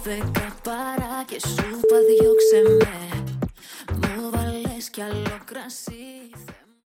10 παρά και σου είπα διώξε με. Μου βάλες κι άλλο κρασί.